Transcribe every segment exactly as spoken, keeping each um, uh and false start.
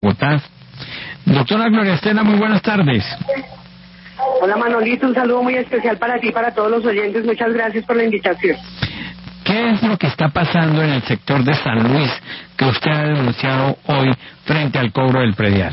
Bogotá. Doctora Gloria Estela, muy buenas tardes. Hola Manolito, un saludo muy especial para ti y para todos los oyentes. Muchas gracias por la invitación. ¿Qué es lo que está pasando en el sector de San Luis que usted ha denunciado hoy frente al cobro del predial?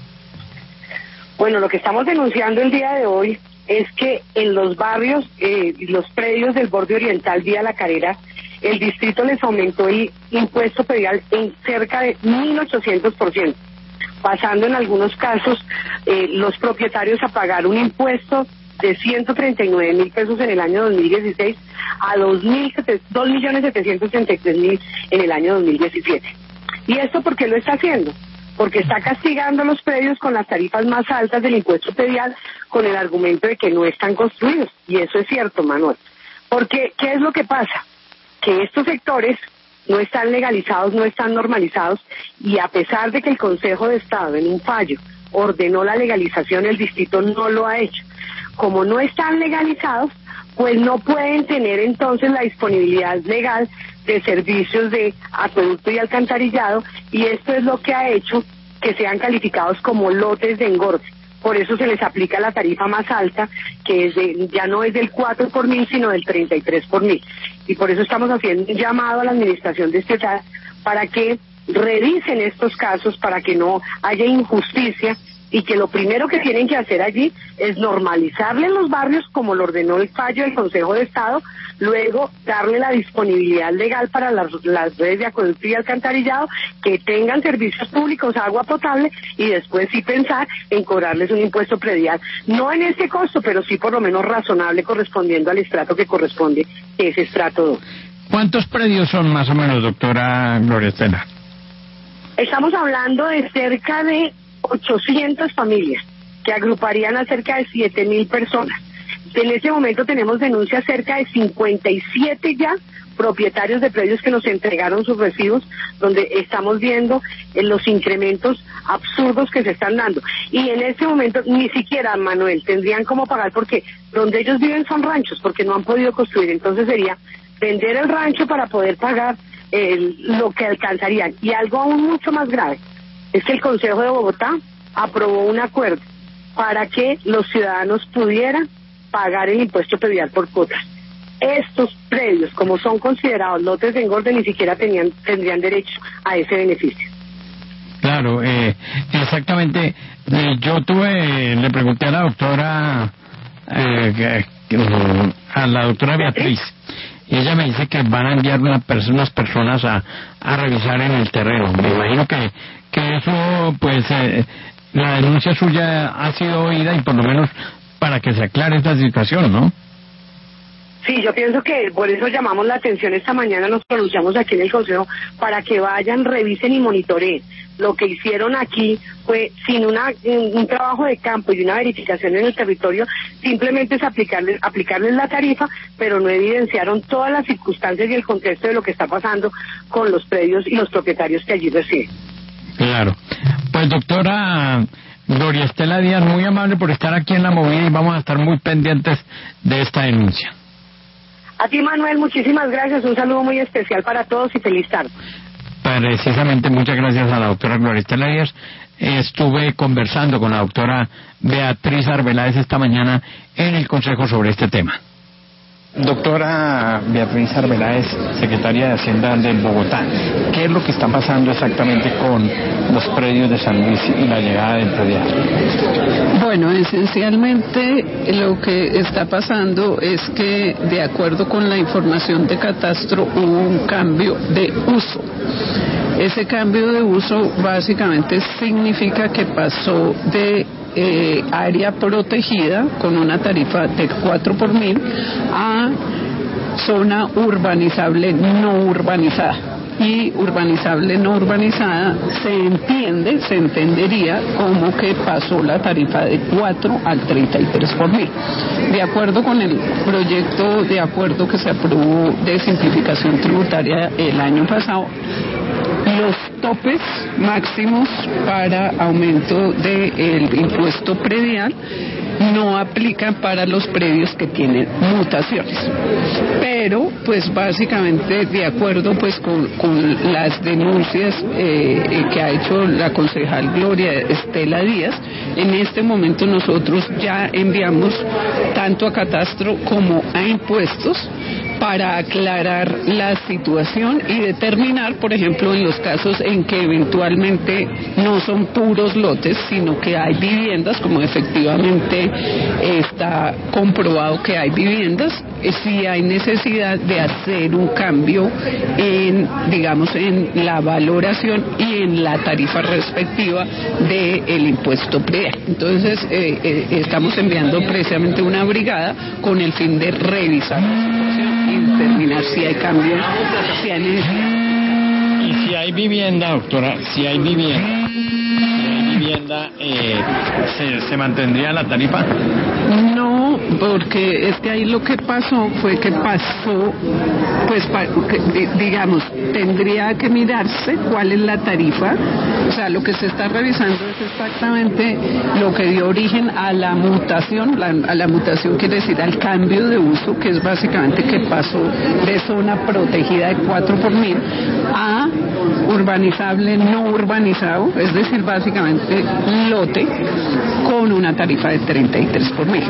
Bueno, lo que estamos denunciando el día de hoy es que en los barrios, eh, los predios del borde oriental vía La Carrera, el distrito les aumentó el impuesto predial en cerca de mil ochocientos por ciento, pasando en algunos casos eh, los propietarios a pagar un impuesto de ciento treinta y nueve mil pesos en el año dos mil dieciséis a dos millones setecientos treinta y tres mil en el año dos mil diecisiete. ¿Y esto por qué lo está haciendo? Porque está castigando los predios con las tarifas más altas del impuesto predial con el argumento de que no están construidos. Y eso es cierto, Manuel. Porque, ¿qué es lo que pasa? Que estos sectores no están legalizados, no están normalizados, y a pesar de que el Consejo de Estado en un fallo ordenó la legalización, el distrito no lo ha hecho. Como no están legalizados, pues no pueden tener entonces la disponibilidad legal de servicios de acueducto y alcantarillado, y esto es lo que ha hecho que sean calificados como lotes de engorde. Por eso se les aplica la tarifa más alta, que es de, ya no es del cuatro por mil, sino del treinta y tres por mil. Y por eso estamos haciendo un llamado a la administración de estatal para que revisen estos casos, para que no haya injusticia, y que lo primero que tienen que hacer allí es normalizarle en los barrios como lo ordenó el fallo del Consejo de Estado, luego darle la disponibilidad legal para las, las redes de acueducto y alcantarillado, que tengan servicios públicos, agua potable, y después sí pensar en cobrarles un impuesto predial, no en este costo, pero sí por lo menos razonable, correspondiendo al estrato que corresponde, que es estrato dos. ¿Cuántos predios son más o menos, doctora Gloria Estela? Estamos hablando de cerca de ochocientas familias, que agruparían a cerca de siete mil personas. En este momento tenemos denuncias cerca de cincuenta y siete ya propietarios de predios que nos entregaron sus recibos, donde estamos viendo en los incrementos absurdos que se están dando. Y en este momento ni siquiera, Manuel, tendrían cómo pagar, porque donde ellos viven son ranchos, porque no han podido construir. Entonces sería vender el rancho para poder pagar eh, lo que alcanzarían. Y algo aún mucho más grave es que el Consejo de Bogotá aprobó un acuerdo para que los ciudadanos pudieran pagar el impuesto predial por cuotas. Estos predios, como son considerados lotes de engorde, ni siquiera tenían, tendrían derecho a ese beneficio. Claro, eh, exactamente. Eh, yo tuve, le pregunté a la doctora, eh, a la doctora Beatriz, y ella me dice que van a enviar una pers- unas personas a, a revisar en el terreno. Me imagino que que eso, pues, eh, la denuncia suya ha sido oída, y por lo menos para que se aclare esta situación, ¿no? Sí, yo pienso que por eso llamamos la atención esta mañana, nos pronunciamos aquí en el Consejo, para que vayan, revisen y monitoreen. Lo que hicieron aquí fue, sin una un trabajo de campo y una verificación en el territorio, simplemente es aplicarles, aplicarles la tarifa, pero no evidenciaron todas las circunstancias y el contexto de lo que está pasando con los predios y los propietarios que allí residen. Claro. Pues doctora Gloria Estela Díaz, muy amable por estar aquí en La Movida, y vamos a estar muy pendientes de esta denuncia. A ti, Manuel, muchísimas gracias, un saludo muy especial para todos y feliz tarde. Precisamente, muchas gracias a la doctora Gloria Estela Díaz. Estuve conversando con la doctora Beatriz Arbeláez esta mañana en el Consejo sobre este tema. Doctora Beatriz Arbeláez, secretaria de Hacienda de Bogotá, ¿qué es lo que está pasando exactamente con los predios de San Luis y la llegada del predial? Bueno, esencialmente lo que está pasando es que, de acuerdo con la información de Catastro, hubo un cambio de uso. Ese cambio de uso básicamente significa que pasó de eh, área protegida con una tarifa de cuatro por mil a zona urbanizable no urbanizada. Y urbanizable no urbanizada se entiende, se entendería como que pasó la tarifa de cuatro al treinta y tres por mil. De acuerdo con el proyecto de acuerdo que se aprobó de simplificación tributaria el año pasado, los topes máximos para aumento del impuesto predial no aplican para los predios que tienen mutaciones, pero pues básicamente de acuerdo pues con, con las denuncias eh, que ha hecho la concejal Gloria Estela Díaz, en este momento nosotros ya enviamos tanto a Catastro como a Impuestos para aclarar la situación y determinar, por ejemplo, en los casos en que eventualmente no son puros lotes, sino que hay viviendas, como efectivamente está comprobado que hay viviendas, si hay necesidad de hacer un cambio en, digamos, en la valoración y en la tarifa respectiva del impuesto predial. Entonces, eh, eh, estamos enviando precisamente una brigada con el fin de revisar la situación y determinar si hay cambios, si hay necesidad. Y si hay vivienda, doctora, si hay vivienda, si hay vivienda, eh, ¿se, ¿se mantendría la tarifa? No, porque es que ahí lo que pasó fue que pasó, pues pa, que, digamos, tendría que mirarse cuál es la tarifa, o sea, lo que se está revisando es exactamente lo que dio origen a la mutación, la, a la mutación quiere decir al cambio de uso, que es básicamente que pasó de zona protegida de cuatro por mil a urbanizable no urbanizado, es decir, básicamente lote con una tarifa de treinta y tres por mil.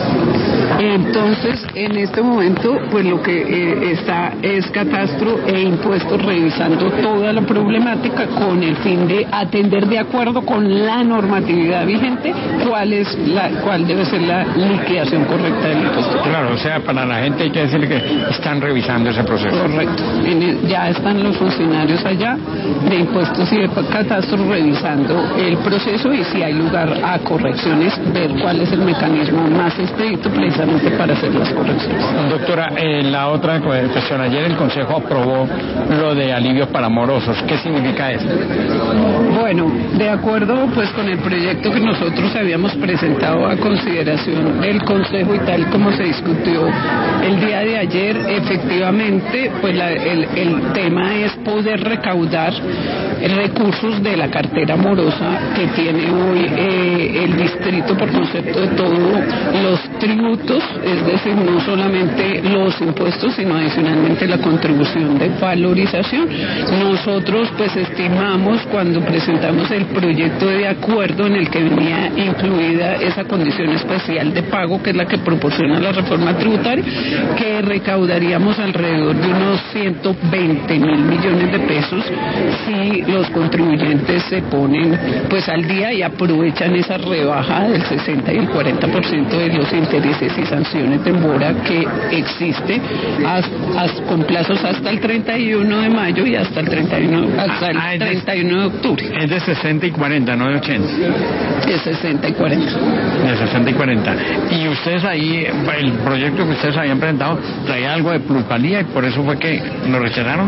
Entonces, en este momento, pues lo que eh, está es Catastro e Impuestos revisando toda la problemática con el fin de atender de acuerdo con la normatividad vigente cuál es la cuál debe ser la liquidación correcta del impuesto. Claro, o sea, para la gente hay que decirle que están revisando ese proceso. Correcto. En el, ya están los funcionarios allá de Impuestos y de Catastro revisando el proceso y si hay lugar a correcciones, ver cuál es el mecanismo más estricto precisamente para hacer las correcciones. Doctora, eh, la otra cuestión, ayer el Consejo aprobó lo de alivios para morosos. ¿Qué significa eso? Bueno, de acuerdo pues con el proyecto que nosotros habíamos presentado a consideración del Consejo y tal como se discutió el día de ayer, efectivamente pues la, el, el tema es poder recaudar recursos de la cartera morosa que tiene hoy eh, el distrito por concepto de todos los tributos, es decir, no solamente los impuestos, sino adicionalmente la contribución de valorización. Nosotros pues estimamos cuando presentamos el proyecto de acuerdo en el que venía incluida esa condición especial de pago, que es la que proporciona la reforma tributaria, que recaudaríamos alrededor de unos ciento veinte mil millones de pesos si los contribuyentes se ponen pues al día y aprovechan esa rebaja del sesenta y el cuarenta por ciento de los intereses y sanciones de mora que existe as, as, con plazos hasta el treinta y uno de mayo y hasta el treinta y uno, hasta el ah, treinta y uno de octubre. Es de sesenta y cuarenta, no de ochenta. De sesenta y cuarenta. De sesenta y cuarenta. Y ustedes ahí, el proyecto que ustedes habían presentado traía algo de plusvalía y por eso fue que lo rechazaron.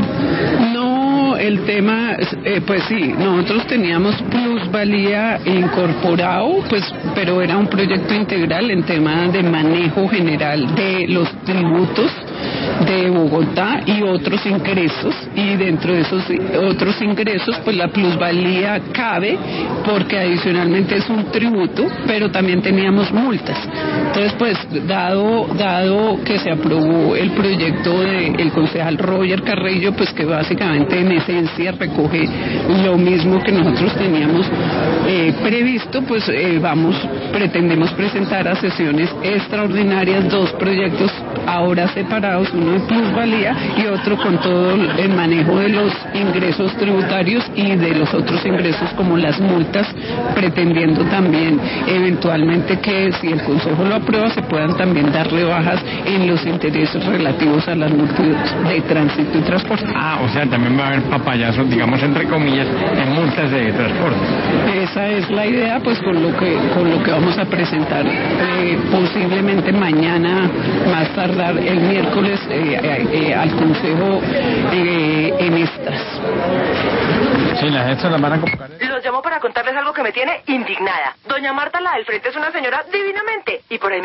No, el tema, eh, pues sí, nosotros teníamos plusvalía incorporado, pues, pero era un proyecto integral en tema de manejo general de los tributos de Bogotá y otros ingresos, y dentro de esos otros ingresos pues la plusvalía cabe porque adicionalmente es un tributo, pero también teníamos multas. Entonces pues dado dado que se aprobó el proyecto del concejal Roger Carrillo, pues que básicamente en esencia recoge lo mismo que nosotros teníamos eh, previsto, pues eh, vamos pretendemos presentar a sesiones extraordinarias dos proyectos ahora separados, uno de plusvalía y otro con todo el manejo de los ingresos tributarios y de los otros ingresos como las multas, pretendiendo también eventualmente que si el Consejo lo aprueba se puedan también dar rebajas en los intereses relativos a las multas de tránsito y transporte. Ah, o sea, también va a haber papayazos, digamos entre comillas, en multas de transporte. Esa es la idea, pues con lo que con lo que vamos a presentar eh, posiblemente mañana, más tardar el miércoles eh, eh, eh, al Consejo eh, en estas. Sí, las estas las van a convocar. Los llamo para contarles algo que me tiene indignada. Doña Marta, la del frente, es una señora divinamente y por ahí me